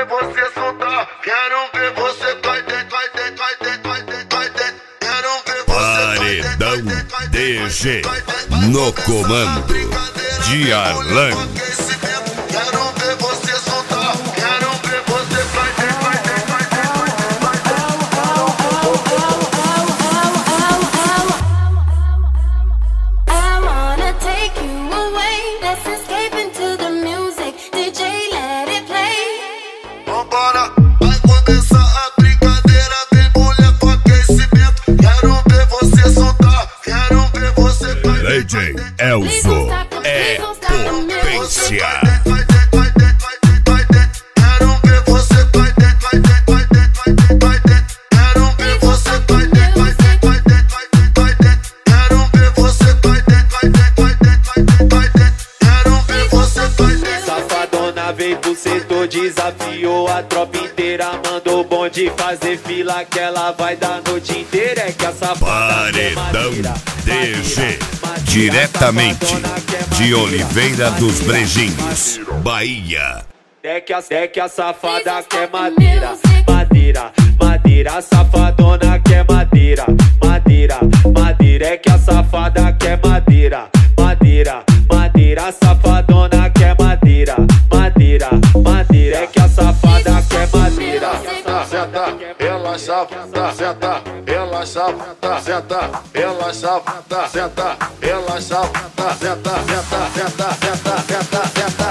ver você soltar, quero ver você cai dentro, cai dentro, cai dentro, cai dentro, cai dentro. Quero ver você Paredão DG no comando de Arlan. Quero ver você soltar, quero ver você cai dentro, cai dentro, cai I wanna take you away, let's escape into the music. DJ, let it play. Vambora, vai começar a brincadeira, vem mulher com aquecimento. Quero ver você soltar, quero ver você cai dentro. DJ Elzo é potência. Safadona veio pro setor, desafiou a tropa inteira. Mandou o bonde fazer fila que ela vai dar a noite inteira. É que a safada Paredão DG, diretamente de Oliveira dos Brejinhos, Bahia. É que a safada quer madeira, madeira, madeira. Safadona quer madeira, madeira, madeira. É que a safada quer madeira, madeira, madeira. Safadona quer madeira, madeira, madeira. É que a safada quer madeira. Senta, relaxa, senta, relaxa, senta, relaxa, senta, relaxa, senta, senta, senta, senta, senta,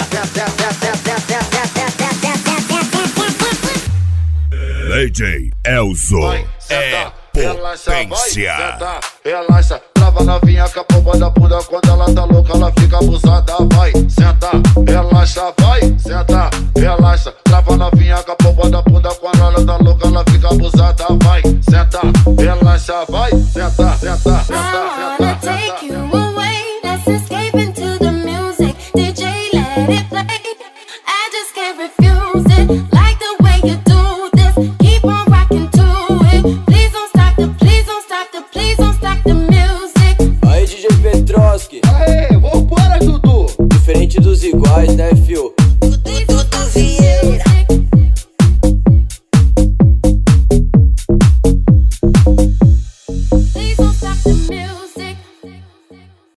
DJ Elzo é potência. Relaxa, trava novinha com a pomba da bunda. Quando ela tá louca, ela fica abusada. Vai, senta, relaxa, vai, senta, relaxa. Trava novinha com a pomba da bunda. Quando ela tá louca, ela fica abusada. Vai, senta, relaxa, vai, senta, senta, senta. I wanna take you away, let's escape into the music. DJ, let it play. I just can't refuse it. Like the way you do this, keep on rocking to it. Please don't stop the, please don't stop the, please don't stop the music. Aí DJ Petroski, Aê, vambora, Dudu. diferente dos iguais, né, fio?